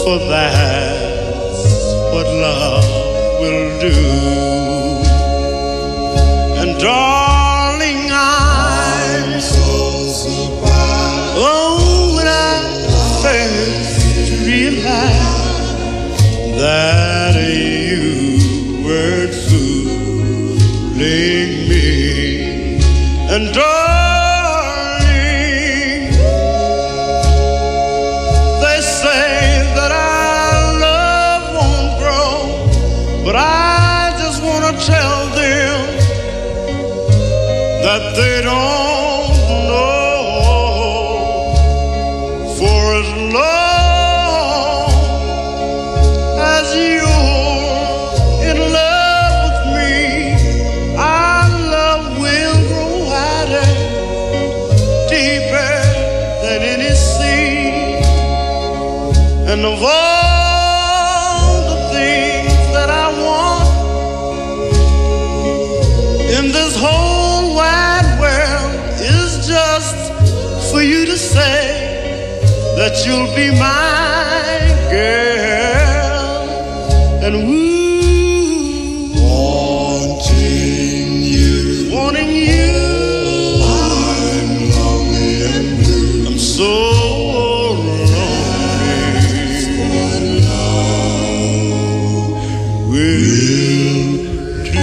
for that's what love will do. And darling, I'm so surprised. Oh, when I first realized that you weren't fooling me. And darling, they say that our love won't grow, but I just want to tell them that they don't know. For as long as you're in love with me, our love will grow wider, deeper than any sea. And of all the things that I want in this whole wide world is just for you to say that you'll be my girl. And wanting you, I'm lonely and blue. I'm so lonely. What love will do.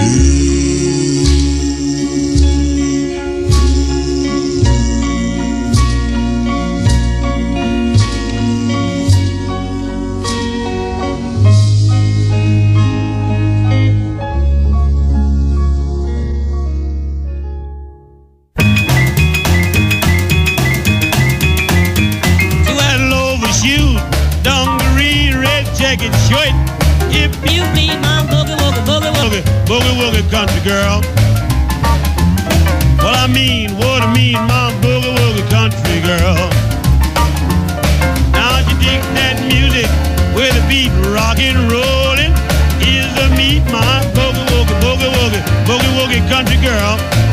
Short. If you be my boogie woogie boogie woogie boogie woogie country girl. What I mean, my boogie woogie country girl. Now you dig that music with the beat rockin' rollin'. Is the meat my boogie woogie boogie woogie boogie woogie country girl.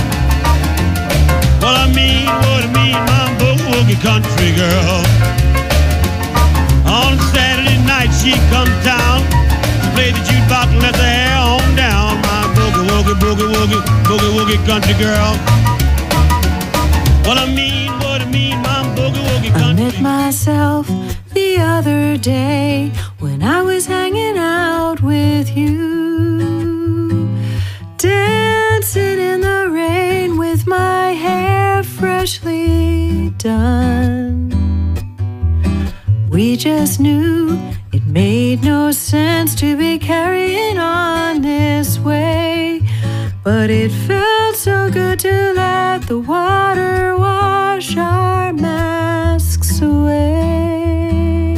What I mean, my boogie woogie country girl. On Saturday night she come down, play the jukebox and let the hair on down. My boogie woogie boogie woogie boogie woogie country girl. What I mean, my boogie woogie country. I met myself the other day when I was hanging out with you, dancing in the rain with my hair freshly done. We just knew it made no sense to be carrying on this way, but it felt so good to let the water wash our masks away.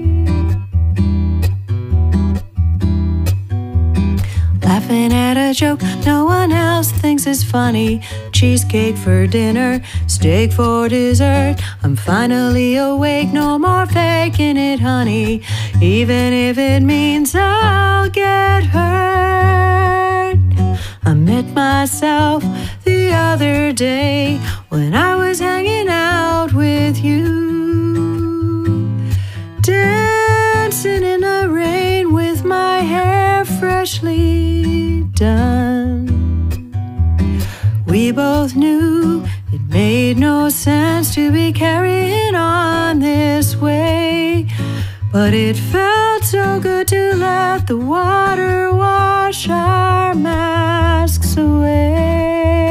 Laughing at a joke no one else thinks is funny. Cheesecake for dinner, steak for dessert. I'm finally awake, no more faking it, honey, even if it means I'll get hurt. I met myself the other day when I was hanging out with you, dancing in the rain with my hair freshly done. We both knew it made no sense to be carrying on this way, but it felt so good to let the water wash our masks away.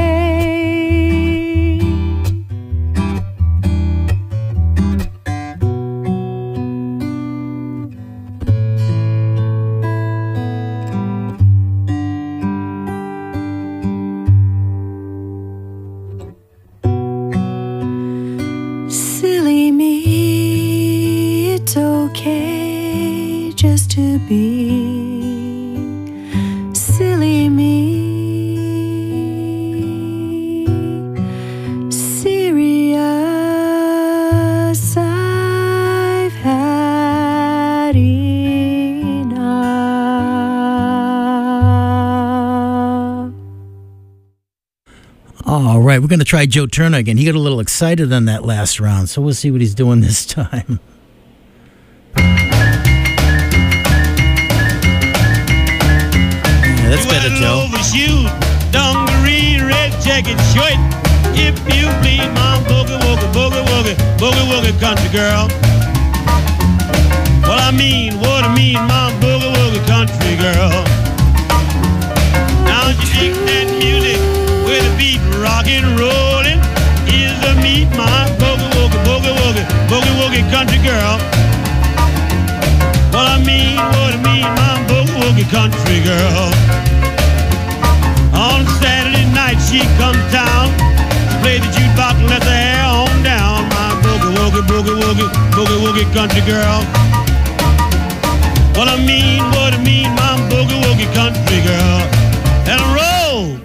Silly me, it's okay just to be silly me. Serious, I've had enough. All right, we're going to try Joe Turner again. He got a little excited on that last round, so we'll see what he's doing this time. with it, Joe. Overshoes, dungaree, red jacket, shirt. If you please, my boogie woogie, boogie woogie, boogie woogie country girl. What I mean, my boogie woogie country girl. Now you dig that music with a beat rockin' rollin'. Is the meat, my boogie woogie, boogie woogie, boogie woogie country girl. What I mean, my boogie woogie country girl. On Saturday night she come town, play the jukebox and let the hair on down. My boogie woogie, boogie woogie, boogie woogie country girl. What I mean, my boogie woogie country girl. And roll.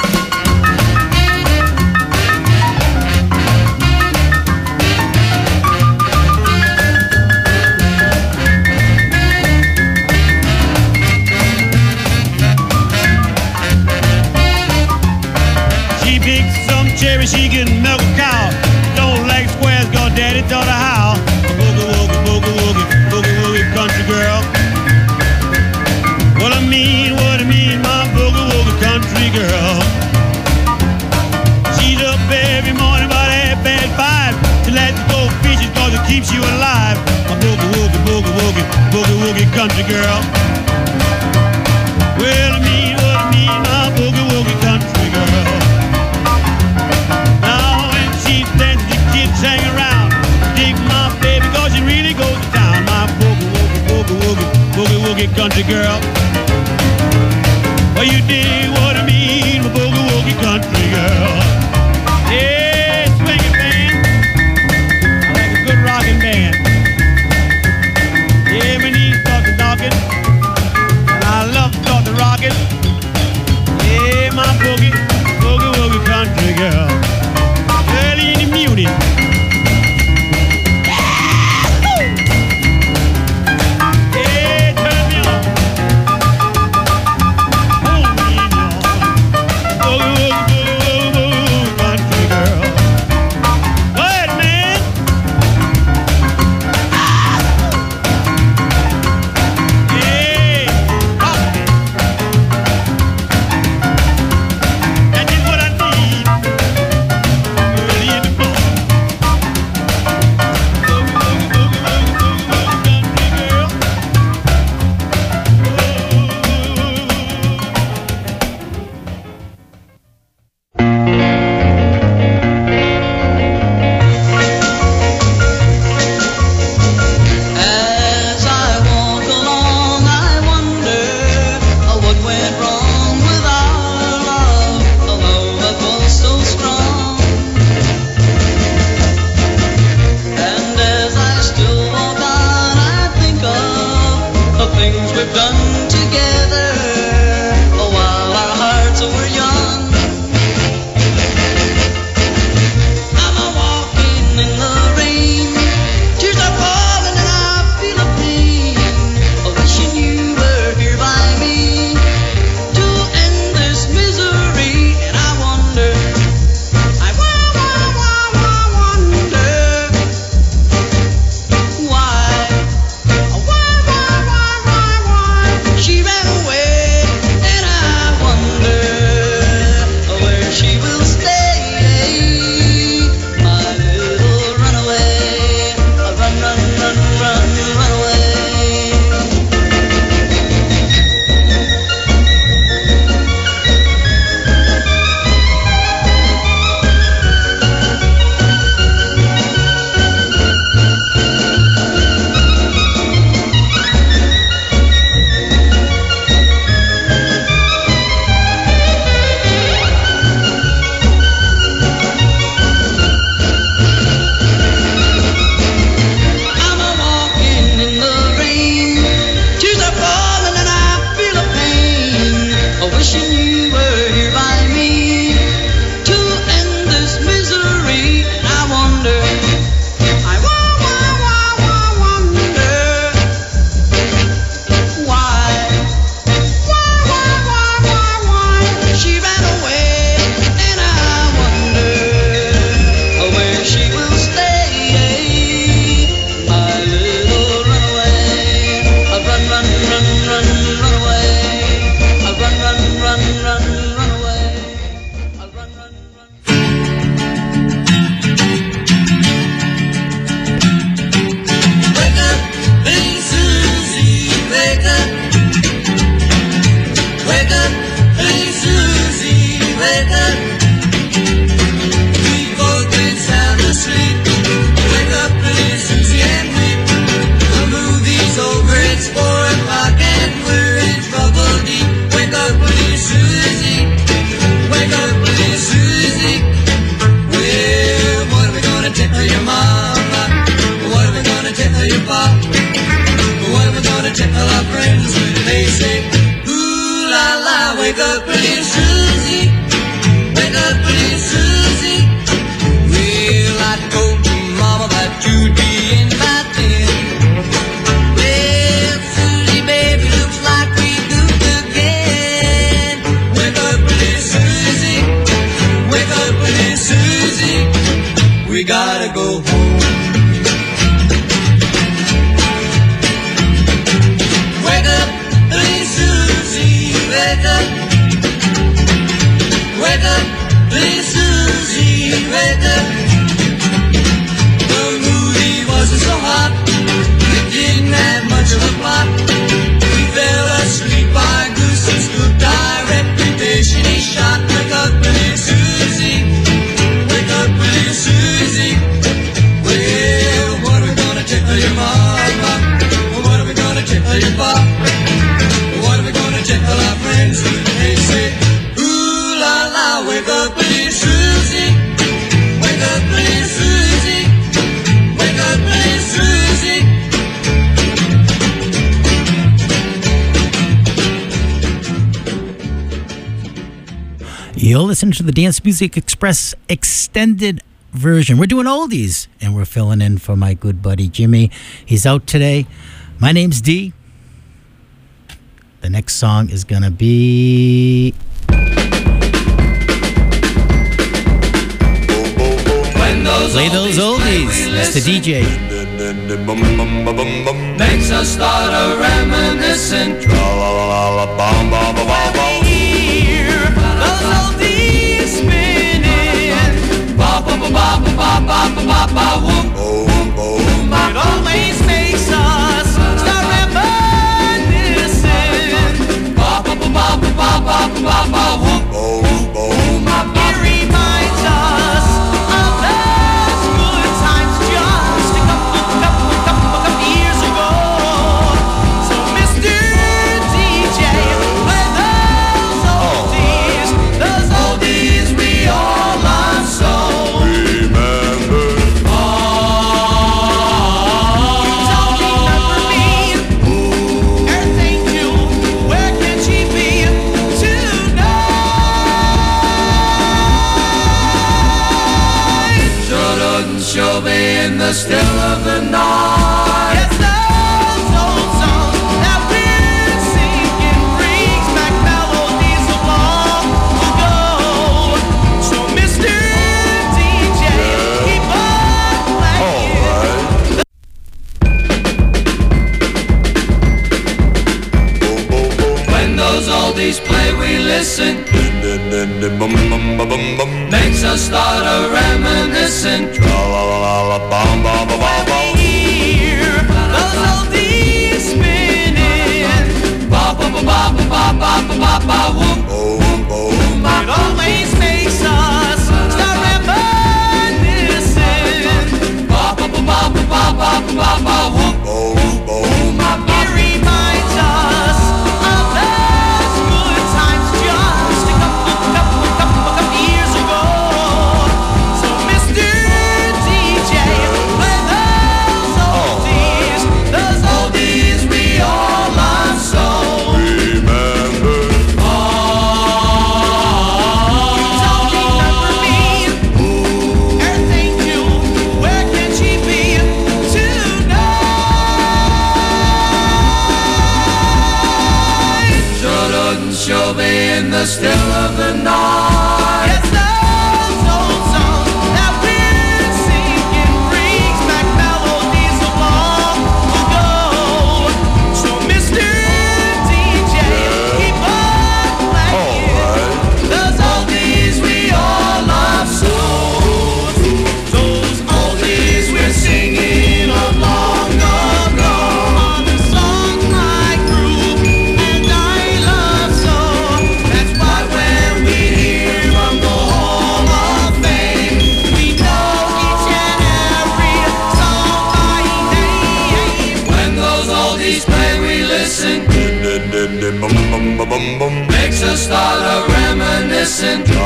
She picks some cherry, she can milk a cow. Don't like squares, cause daddy taught her how. Boogie woogie, boogie woogie, boogie woogie country girl. What I mean, my boogie woogie country girl. She's up every morning about 5:30 to let you go fishing cause it keeps you alive. My boogie woogie, boogie woogie, boogie woogie country girl. Well, I mean, my boogie woogie country girl. Now when she dances, the kids hang around. Dig my baby cause she really goes to town. My boogie woogie, boogie woogie, boogie woogie country girl. Well, you dig what I mean, my boogie woogie country girl. Yeah, swinging band. I like a good rocking band. Yeah, my knees start to knocking, and I love to start to rocking. Yeah, my boogie woogie country girl. Early in the muted. gonna tell our friends when they say, ooh la la, wake up little Susie, wake up little Susie. Well, I told your mama that you'd be in by then. Well, Susie, baby, looks like we goofed again. Wake up little Susie, wake up little Susie, we gotta go home. Wake up, little Susie, wake up. Wake up, little Susie, wake up. The movie wasn't so hot, it didn't have much of a plot. We fell asleep by goose and scooped our reputation he shot. Wake up, little Susie, wake up, little Susie. Well, what are we gonna tell your mama? What are we gonna tell your papa? What are we gonna tell our friends when they say, ooh la la, wake up, little Susie, wake up, little Susie, wake up, little Susie. You're listening to the Dance Music Express extended version. We're doing oldies, and we're filling in for my good buddy Jimmy. He's out today. My name's Dee. The next song is gonna be Play Those Oldies. Mr. DJ Makes us start a reminiscent. Those oldies spinning. Ba ba ba ba ba ba ba ba ba whoop. It always makes us start reminiscing. Ba ba ba ba ba ba ba ba whoop. It reminds us of those good times just a couple years ago. So Mr. DJ, play those oldies we all love so. Remember. You don't remember me. Earth Angel, where can she be tonight? She'll be in the still of the night. Yes, those old songs that we're singing brings back melodies of long ago. So Mr. DJ, keep on playing. When those oldies play, we listen. Makes us start a reminiscent. When we hear those oldies spinning. Ba ba ba ba ba ba ba ba ba whoop. It always makes us start reminiscing. Ba ba ba ba ba ba ba ba ba whoop. It reminds us of those good times just a couple years ago. So Mr. DJ, play those oldies we all love so. Remember. You don't remember me. Earth Angel, where can she be tonight? She'll be in the still of the night. Yes, those old songs that we're singing brings back melodies of long ago. So Mr. DJ, keep on playing those oldies we all love so. Those oldies we're singing long ago. On a song I grew and I love so. That's why when we hear from the Hall of Fame, we know each and every song by name. When those oldies play, we listen. Makes us start a reminiscent. Mr.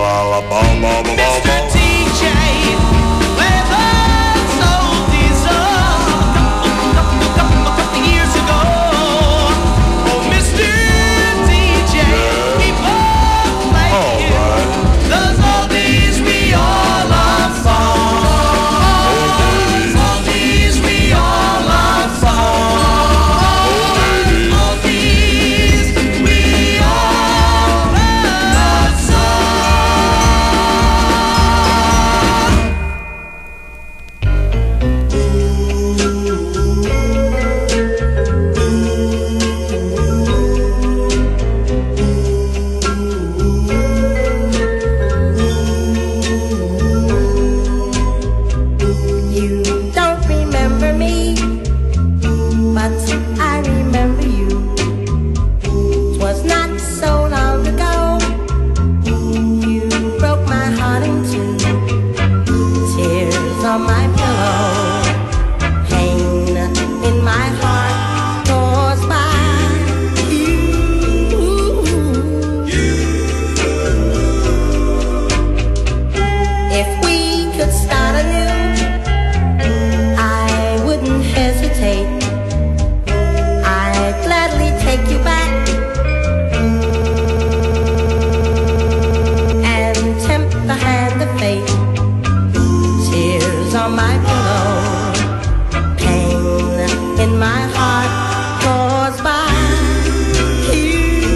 DJ, play those oldies of a couple years ago. in my heart goes by you.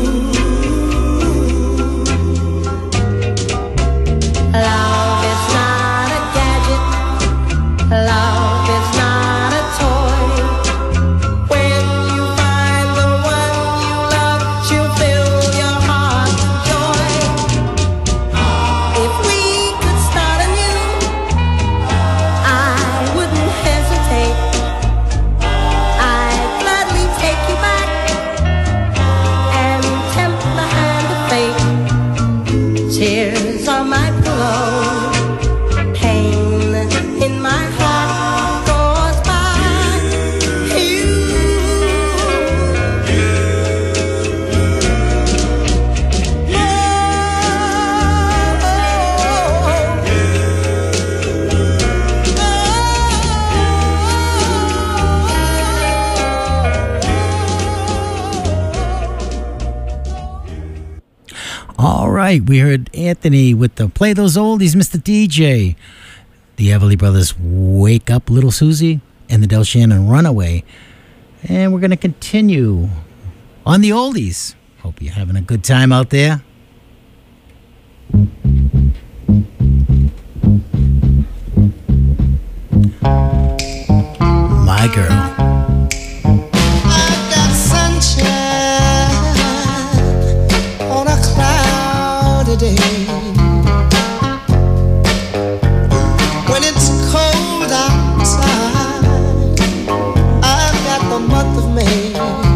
Love is not a gadget. Love is not a toy. When you find the one you love, she'll fill your heart with joy. If we could start anew, I wouldn't hesitate. I'd gladly take you back and tempt the hand of fate. Tears on my pillow, pain in my heart goes by you. All right, we heard Anthony with the Play Those Oldies, Mr. DJ. The Everly Brothers, Wake Up Little Susie, and the Del Shannon, Runaway. And we're going to continue on the oldies. Hope you're having a good time out there. My Girl. I've got sunshine on a cloudy day. When it's cold outside, I've got the month of May.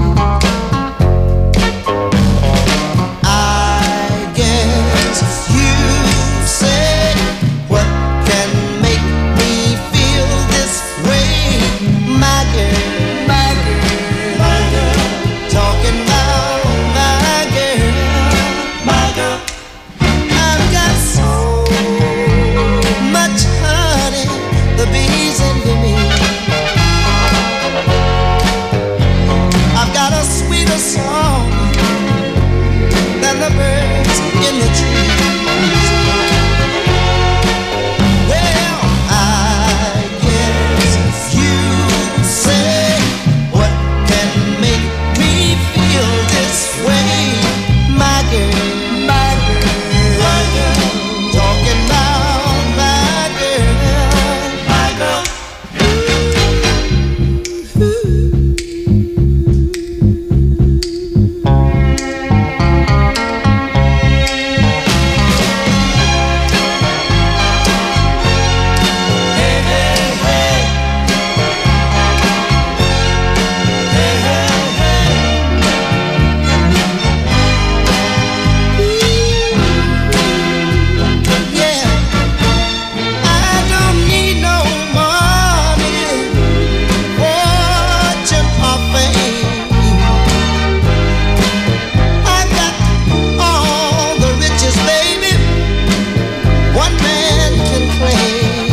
I guess you say, what can make me feel this way? My girl, my girl, my girl, talking about my girl, my girl. I've got so much honey, the bees envy me. I've got a sweeter song than the birds in the trees. Well, I guess you say, what can make me feel this way? My girl, my girl, my girl, talking about my girl, my girl. Hey, hey, hey. Hey, hey, hey. Yeah, I don't need no money, fortune or fame. I got all the riches, baby, one man can claim.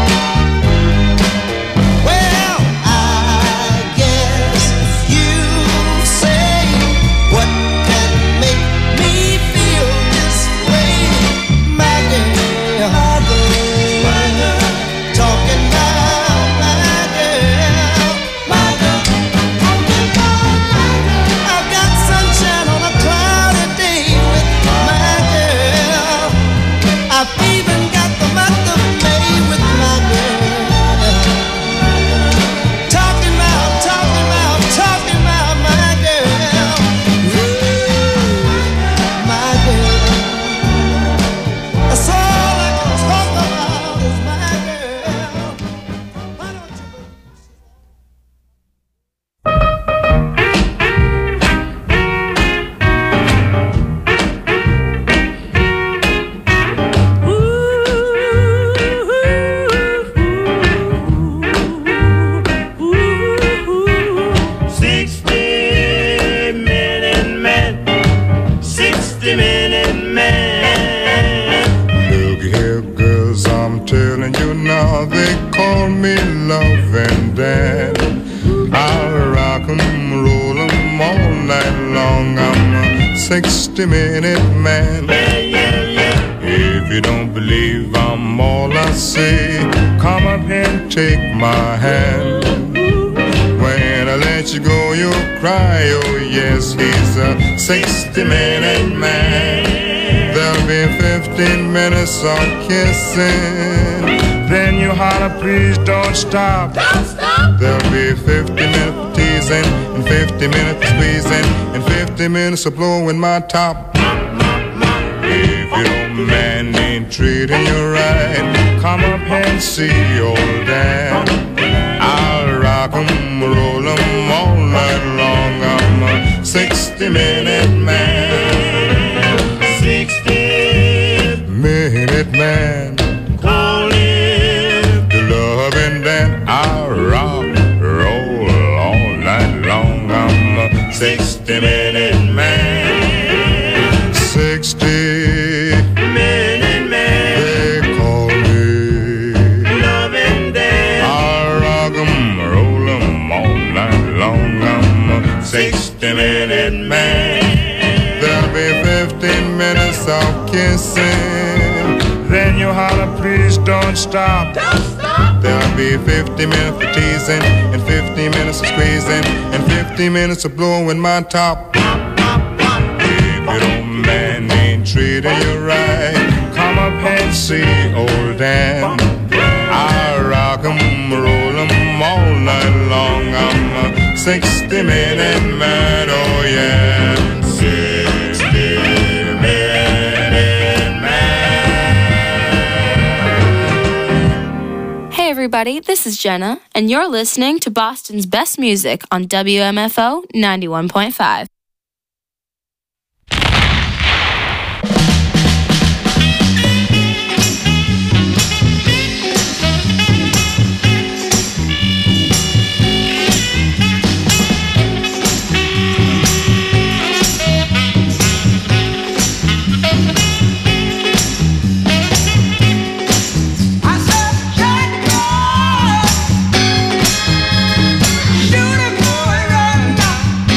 Well, I guess you say, what can make me feel this way? My girl, my girl, my girl, talking about my girl, my girl, talking about my girl. I've got sunshine on a cloudy day with my girl. I've even got the month of May with my girl. Talking about my girl. Ooh, my girl. That's all I can talk about is my girl. Why don't you? Look here, girls, I'm telling you now, they call me love and dad. I'll rock 'em, roll 'em all night long. I'm a 60-minute man. If you don't believe I'm all I say, come up and take my hand. let you go, you'll cry. Oh yes, he's a 60-minute man. There'll be 15 minutes of kissing. Then you holler, please don't stop. Don't stop. There'll be 50 minutes of teasing, and 50 minutes of squeezing, and 50 minutes of blowing my top. If your man ain't treating you right, come up and see old Dan. I'll rock 'em, roll 'em all night long. I'm a 60-minute man. 60-minute man. Call him The loving Dan. I'll rock, roll all night long. I'm a 60-minute man. 60-minute man. They call me Loving Dan. I'll rock 'em, roll 'em all night long. I'm a 60-minute man. There'll be 15 minutes of kissing. Then you holler, please don't stop. Don't stop. There'll be 50 minutes of teasing, and 50 minutes of squeezing, and 50 minutes of blowing my top. If your man ain't treating you right, come up and see old Dan. I'll rock 'em, roll 'em all night long. I'm a 60-minute man, oh yeah. 60-minute man. Hey everybody, this is Jenna, and you're listening to Boston's best music on WMFO 91.5. I said, Jack, shoot it, boy, run now.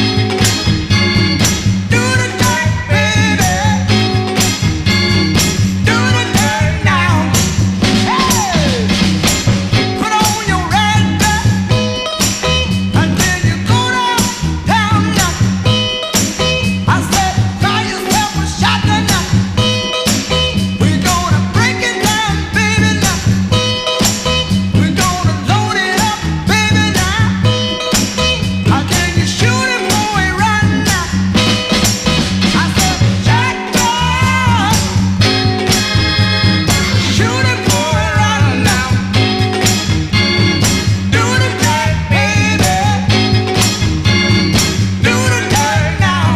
Do the Jack, baby. Do the Jack now. Hey, put on your red dress, and then you go downtown now. I said, buy yourself a shotgun now. We're gonna break it down, baby, now. We're gonna load it up, baby, now. How can you shoot it, boy, right now? I said, Jack, shoot it, boy, right now. Do the Jack, baby. Do the Jack now.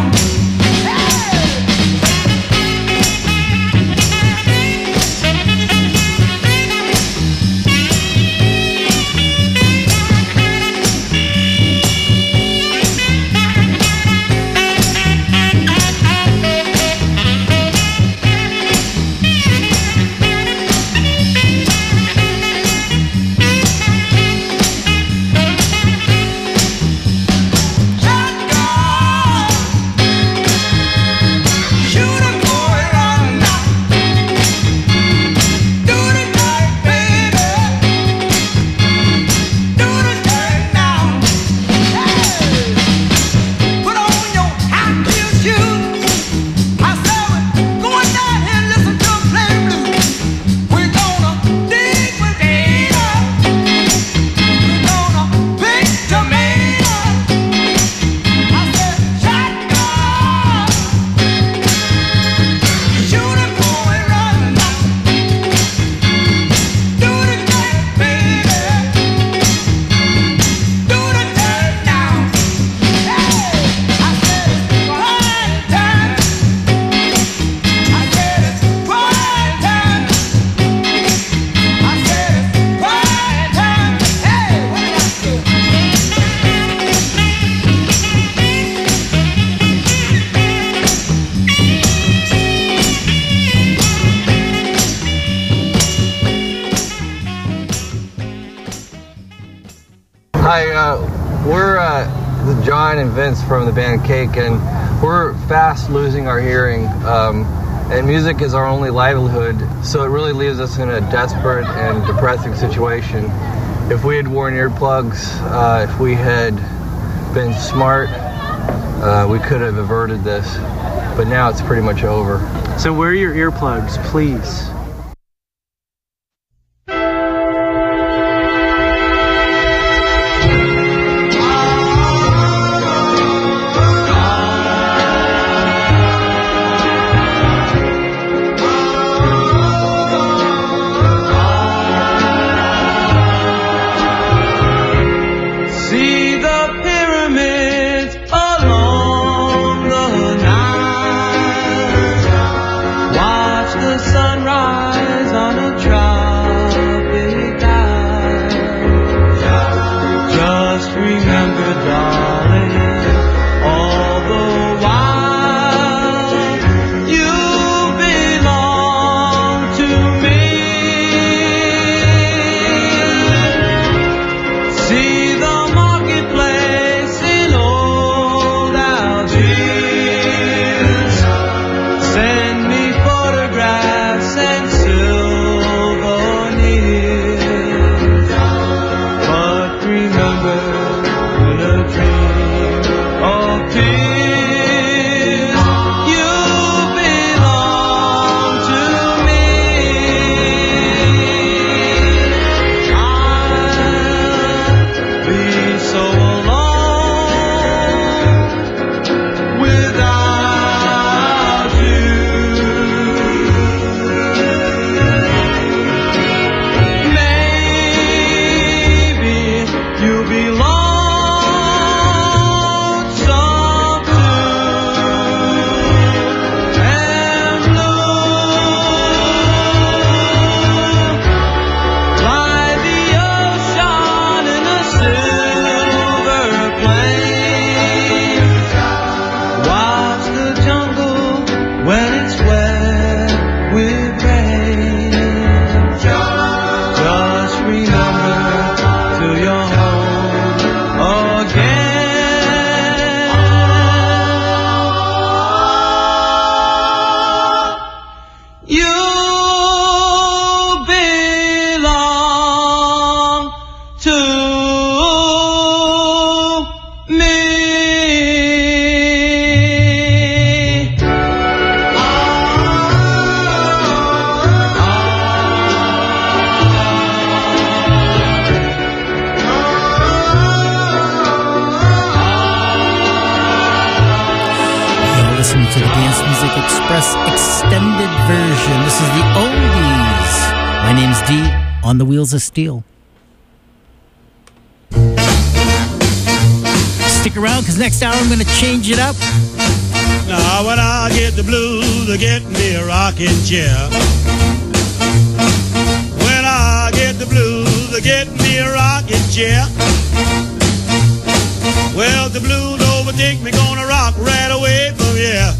Shoot it, boy, right now. Do the Jack, baby. Do the Jack now. Put on your high heel shoes. I said we're going down here and listen to 'em play blues. We're gonna dig potatoes. We're gonna pick tomatoes. I said, shotgun. Shoot it, boy, right now. Do the Jack, baby. Do the Jack now. I said it's quiet time. I said it's quiet time. I said it's quiet time. Hey, what did I say? Hi, we're John and Vince from the band Cake, and we're fast losing our hearing. And music is our only livelihood, so it really leaves us in a desperate and depressing situation. If we had worn earplugs, if we had been smart, we could have averted this, but now it's pretty much over. So wear your earplugs, please. On the Wheels of Steel. Stick around, because next hour I'm going to change it up. Now when I get the blues, I get me a rocking chair. When I get the blues, I get me a rocking chair. Well, the blues overtake me, gonna rock right away from here.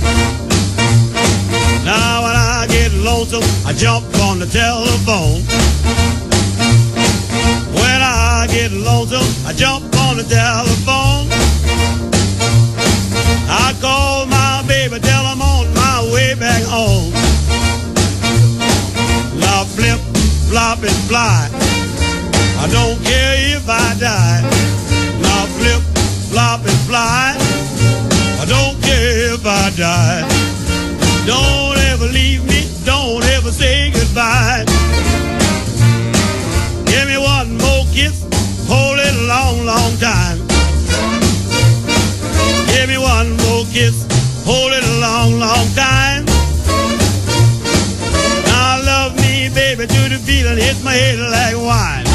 Now when I get lonesome, I jump on the telephone. When I get lonesome, I jump on the telephone. I call my baby, tell I'm on my way back home. Now flip, flop and fly, I don't care if I die. Now flip, flop and fly, I don't care if I die. Don't ever leave me, don't ever say goodbye. Give me one more kiss, hold it a long, long time. Give me one more kiss, hold it a long, long time. Now love me, baby, to the feeling hits my head like wine.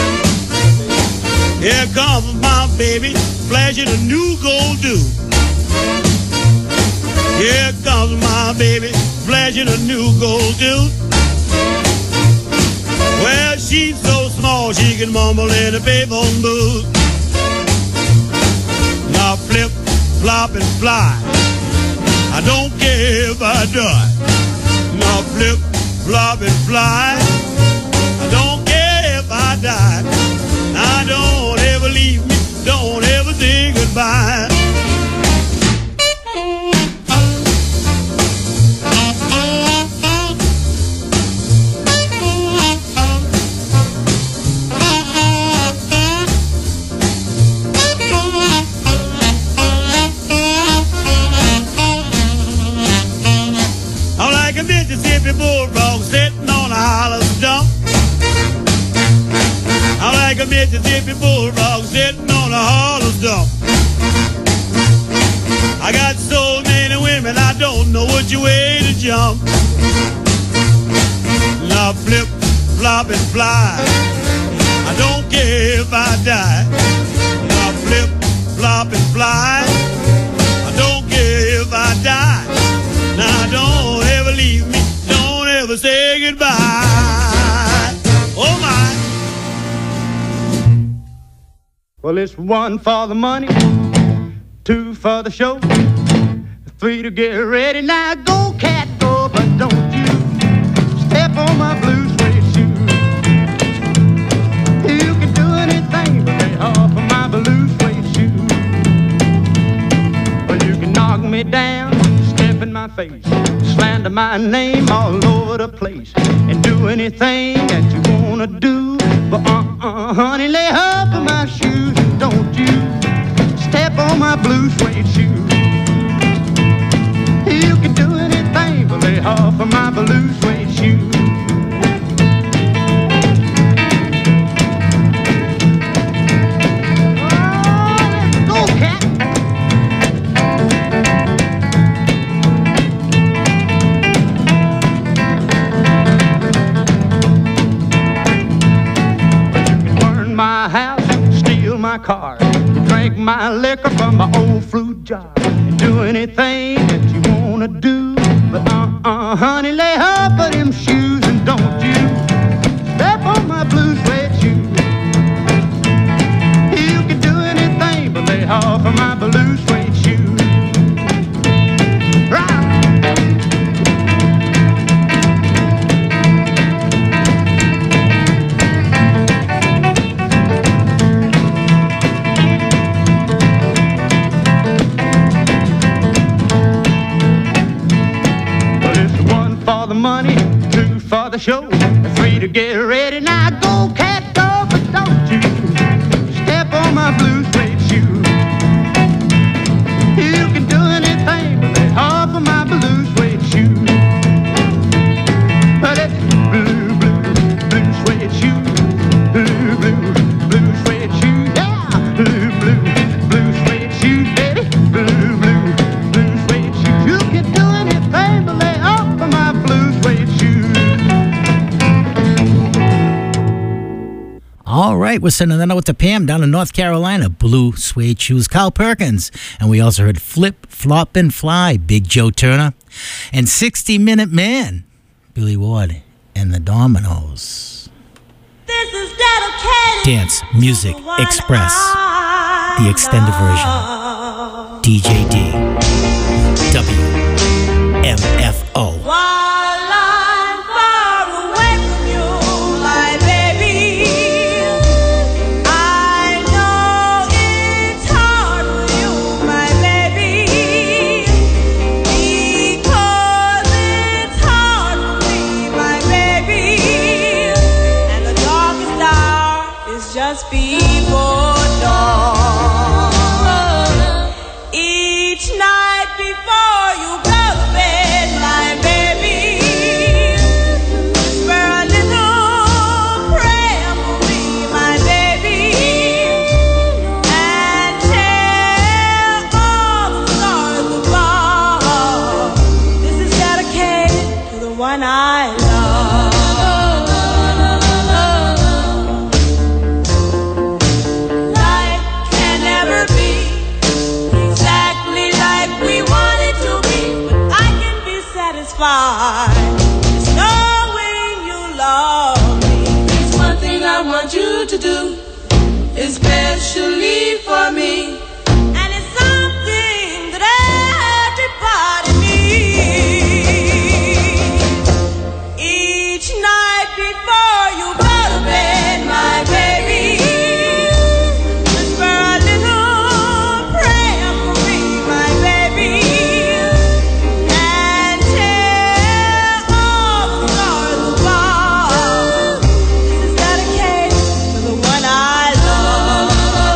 Here comes my baby, flashing a new gold dew. Here comes my baby, flashing a new gold tooth. Well, she's so small she can mumble in a payphone booth. Now flip, flop and fly, I don't care if I die. Now flip, flop and fly, I don't care if I die. Now don't ever leave me, don't ever say goodbye. Mississippi Bulldog sitting on a hollow stump. I got so many women, I don't know which way to jump. Now flip, flop, and fly. I don't care if I die. Now flip, flop, and fly. I don't care if I die. Now don't ever leave me. Don't ever say goodbye. Oh my. Well, it's 1 for the money, 2 for the show, 3 to get ready. Now go, cat, go, but don't you step on my blue suede shoe. You can do anything but lay off of my blue suede shoe. Well, you can knock me down, step in my face, slander my name all over the place, and do anything that you wanna do. But honey, lay off of my shoes, and don't you step on my blue suede shoe. You can do anything but lay off of my blue suede shoe. Oh, let's go, cat. My house, steal my car, drink my liquor from my old fruit jar, and do anything that you wanna do. But honey, lay off of them shoes, and don't you step on my blue suede shoe. You can do anything but lay off of my blue suede shoe. Right. For the money, 2 for the show, 3 to get ready. Now go, cat, go, but don't you step on my blue suede shoe. You can do anything but lay off of my blue suede shoe. But it's blue, blue, blue suede shoe. Blue, blue, blue suede shoe. Yeah, blue, blue, blue suede shoe, baby. Blue, blue, blue suede shoe. You can do anything but lay off of my blue suede shoe. All right, we're sending that out to Pam down in North Carolina. Blue suede shoes, Carl Perkins. And we also heard Flip, Flop, and Fly, Big Joe Turner. And 60-Minute Man, Billy Ward and the Dominoes. This is dedicated Dance Music Express, the extended version. DJ D, WMFO. While I'm far away from you, my baby, I know it's hard for you, my baby, because it's hard for me, my baby, and the darkest hour is just before dawn. Each night before you go to bed, my baby, whisper a little prayer for me, my baby, and tell all the stars above. This is dedicated to the one I love. Life can never be exactly like we want it to be, but I can be satisfied just knowing you love me. There's one thing I want you to do, especially for me, and it's something that everybody needs. Each night before you go to bed, my baby, whisper a little prayer for me, my baby, and tell all the stars above. This is dedicated to the one I love.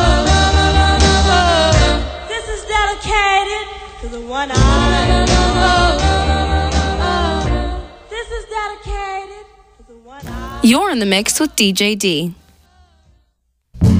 This is dedicated to the one I love. This is dedicated to the one I love. You're in the mix with DJ D.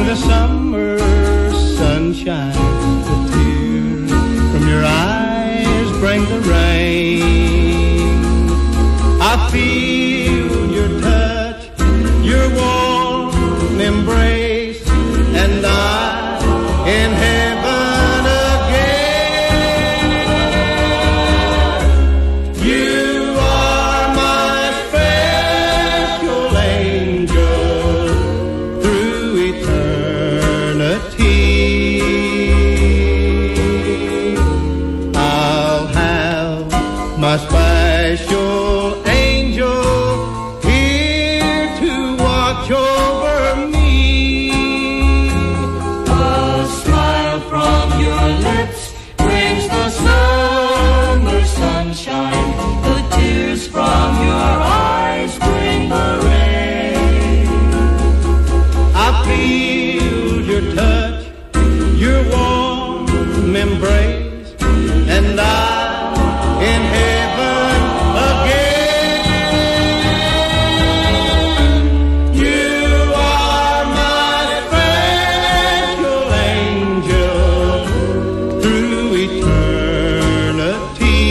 the summer sunshine. The tears from your eyes bring the rain. I feel your touch, your warm embrace, and I in heaven again. You are my special angel through eternity. I'll have my special angel here to watch over me. A smile from your lips brings the summer sunshine. The tears from your eyes bring the rain. I feel your touch, your warm embrace, and I in heaven again. You are my special angel through eternity.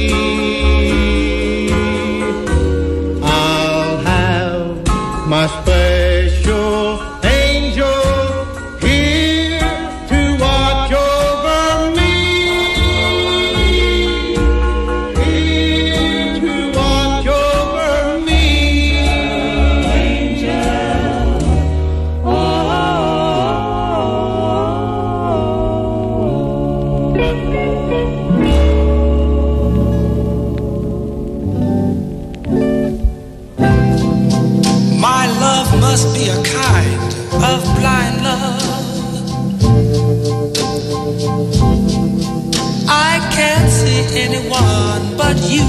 I'll have my special angel here to watch over me. Here to watch over me. Angel. My love must be a kind of blind love. I can't see anyone but you.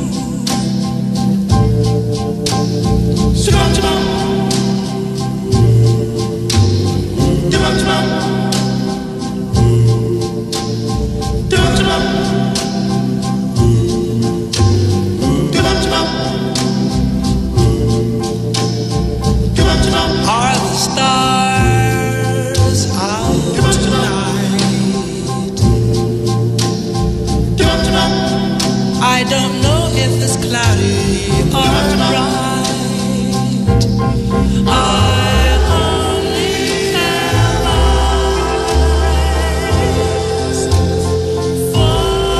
Are the stars out tonight? I don't know if it's cloudy or bright. I only have eyes for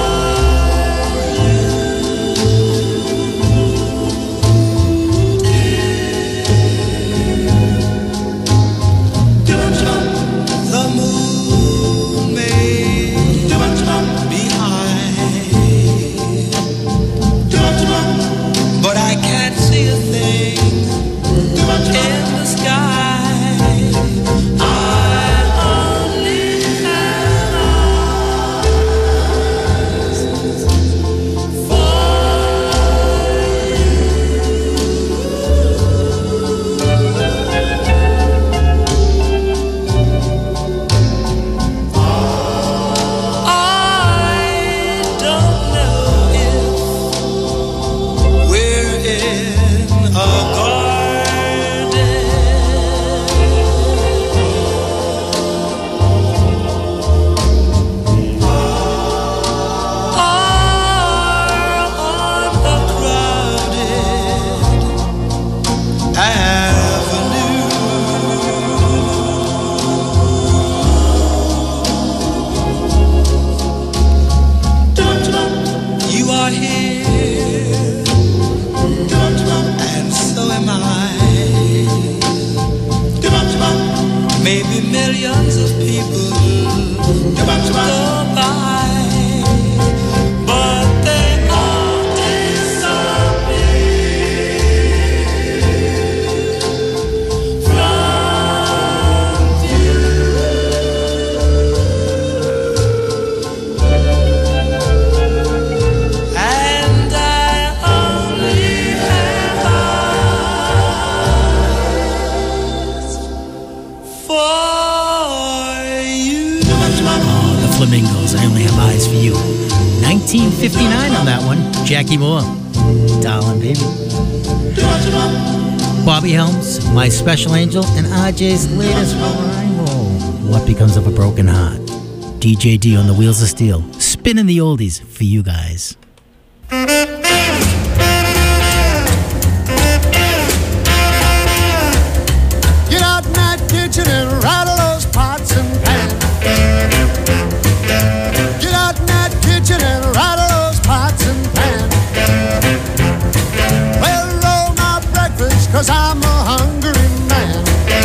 the moon may be high, but I can't see a thing in the sky. I only have eyes for I don't know if we're in a garden or on a crowded avenue. You are here, and so am I. Maybe millions of people go by, but they all disappear from view. And I only have eyes for you. The Flamingos, I Only Have Eyes for You. 1959 on that one. Jackie Moore, Darling Baby. Bobby Helms, My Special Angel, and RJ's latest Rhyme What Becomes of a Broken Heart. DJ D on the Wheels of Steel, spinning the oldies for you guys. Get out in that kitchen and rattle those pots and pans. Get out in that kitchen and rattle those pots and pans. Well, roll my breakfast, 'cause I'm a hungry man.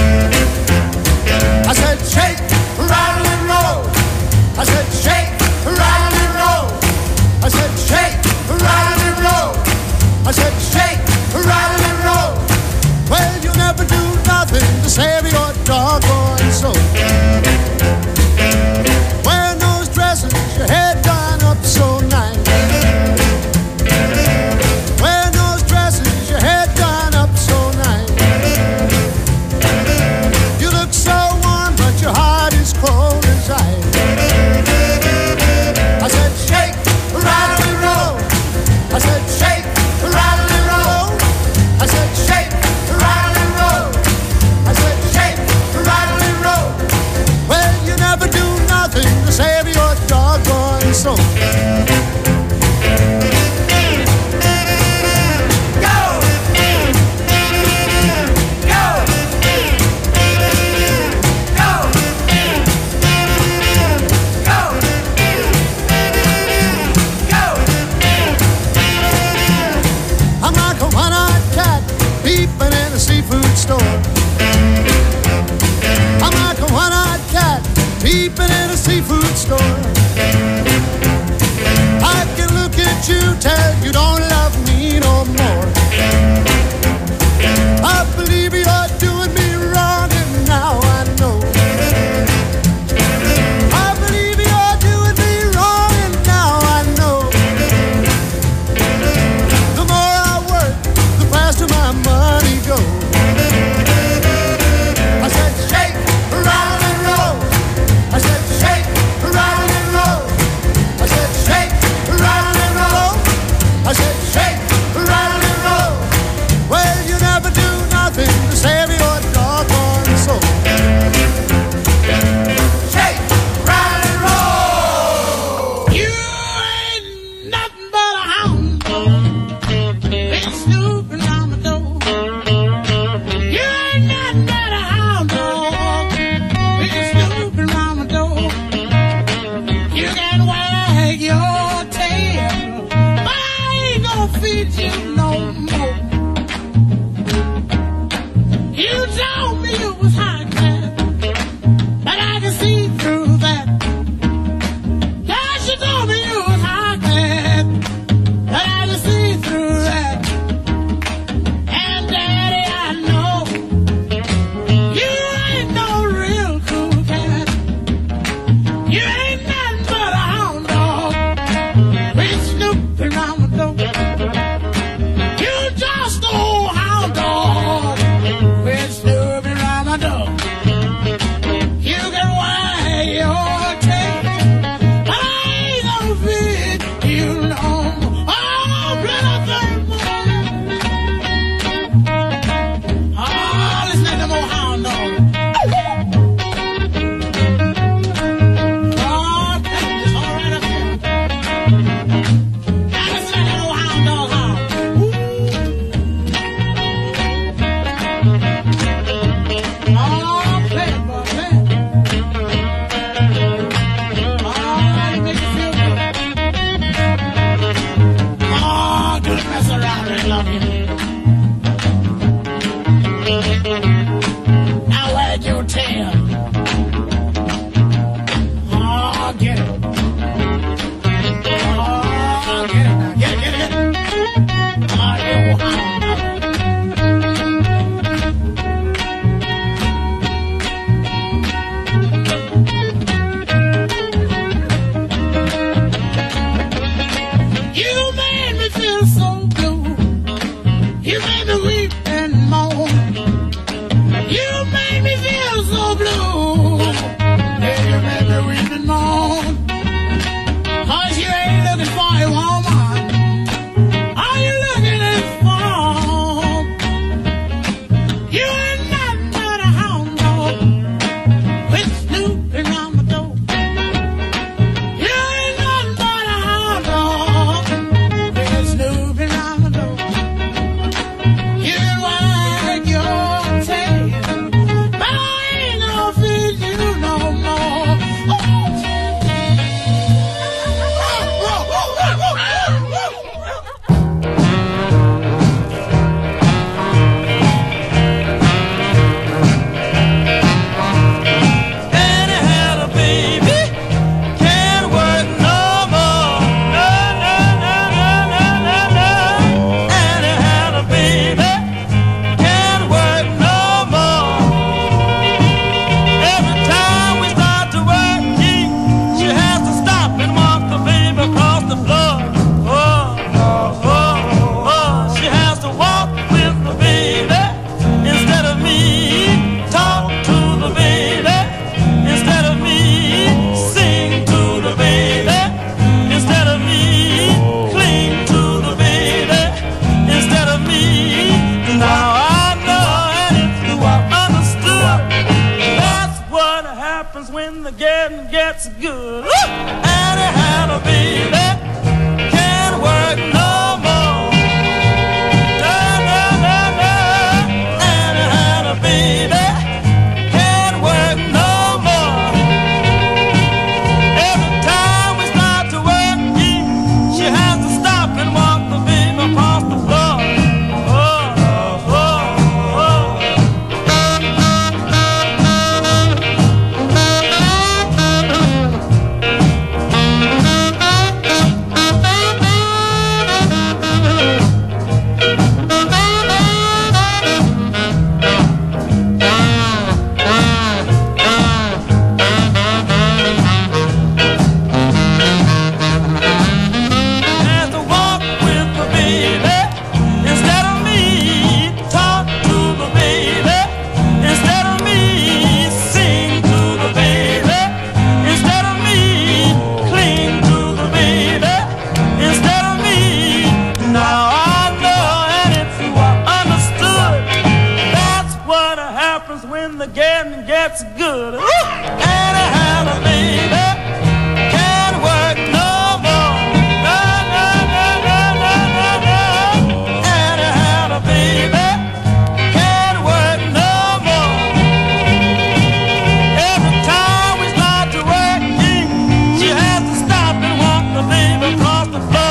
I said shake, rattle and roll. I said shake, rattle and roll. I said shake, rattle and roll. I said shake, rattle and roll. Well, you never do nothing to save your doggone soul. Wearing those dresses, your head done up so nice. Wearing those dresses, your head done up so nice. You look so warm, but your heart is cold as ice. I said shake, rattle and roll. I said shake, rattle and roll. I said shake, rattle and roll. I said shake, rattle and roll. Well, you never do nothing to save your doggone soul. I'm like a one-eyed cat peeping in a seafood store. I'm like a one-eyed cat peeping in a seafood store. I can look at you, tell you don't love me no more. I believe you're doing me wrong, and now I know. I believe you're doing me wrong, and now I know. The more I work, the faster my money goes. I said shake, rattle and roll. I said shake, rattle and roll. I said shake, rattle and roll. I said shake, rattle and roll. Well, you never do nothing to save your doggone soul. Shake, rattle and roll. You ain't nothing but a hound dog. Been snooping on my door. You ain't nothing but a hound dog. Been snooping on my door. You can wag your tail, but I ain't gonna feed you no more. You told me you was high class, but I can see through that. Yes, you told me you was high class, but I can see through that. And Daddy, I know you ain't no real cool cat. You ain't nothing but a hound dog. Been snooping around my door. You just a old hound dog. Been snooping around my door. when the getting gets good. Annie had a baby, can't work no more. Annie had a baby, can't work no more. Every time we start to work, she has to stop and walk the baby across the floor. Gets good. And I had a baby, can't work no more. No, no, no, no, no, no, no. And I had a baby, can't work no more. Every time we start to work, she has to stop and walk the baby across the floor.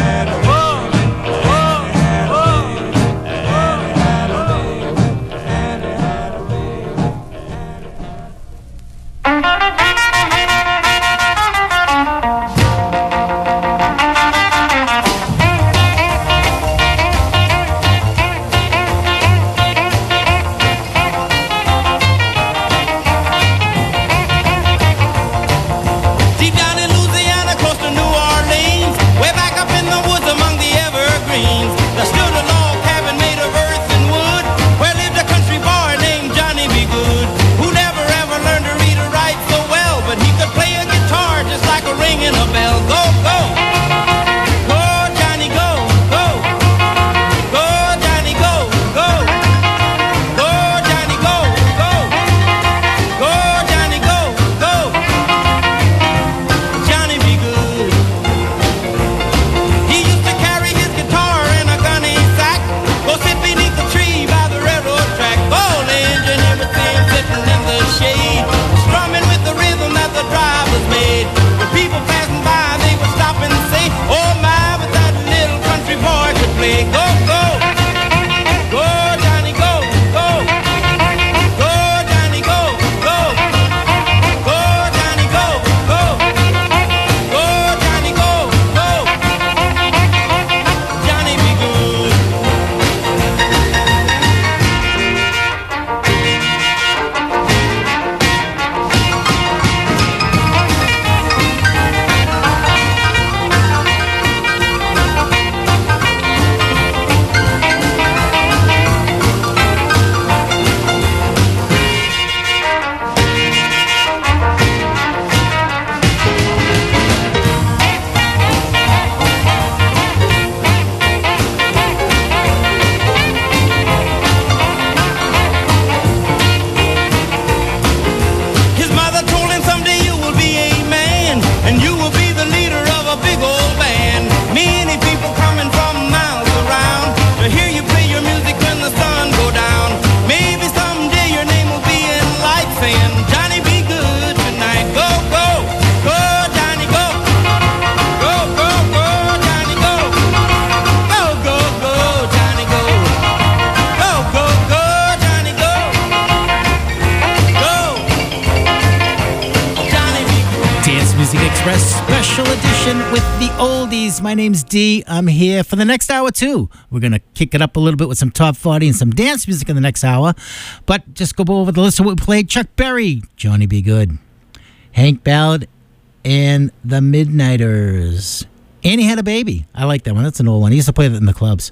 Special edition with the oldies. My name's Dee. I'm here for the next hour, too. We're going to kick it up a little bit with some top 40 and some dance music in the next hour. But just go over the list of what we played. Chuck Berry, Johnny B. Good. Hank Ballard and the Midnighters. Annie Had a Baby. I like that one. That's an old one. He used to play that in the clubs.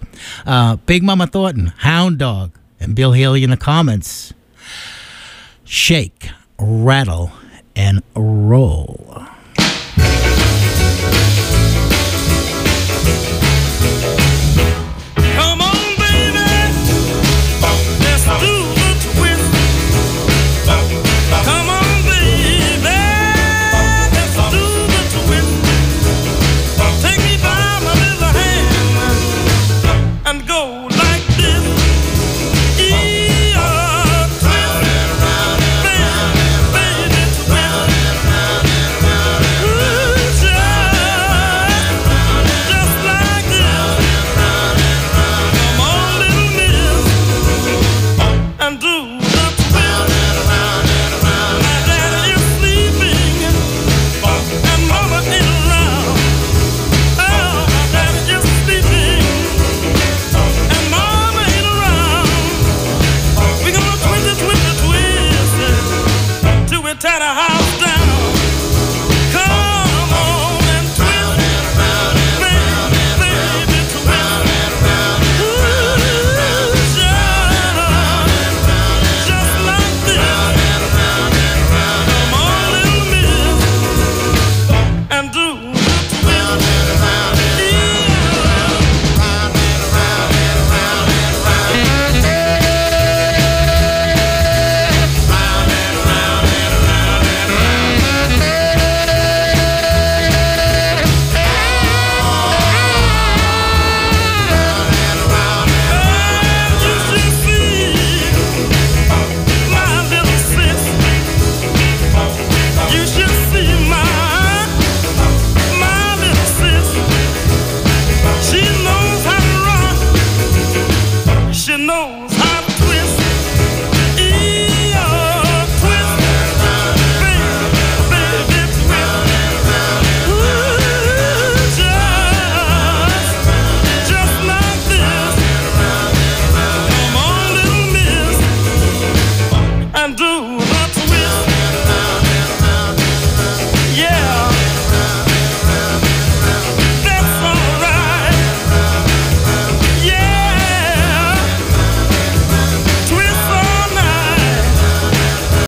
Big Mama Thornton, Hound Dog, and Bill Haley in the comments. Shake, Rattle, and Roll. Come on, baby, let's do the twist. Come on, baby, matter how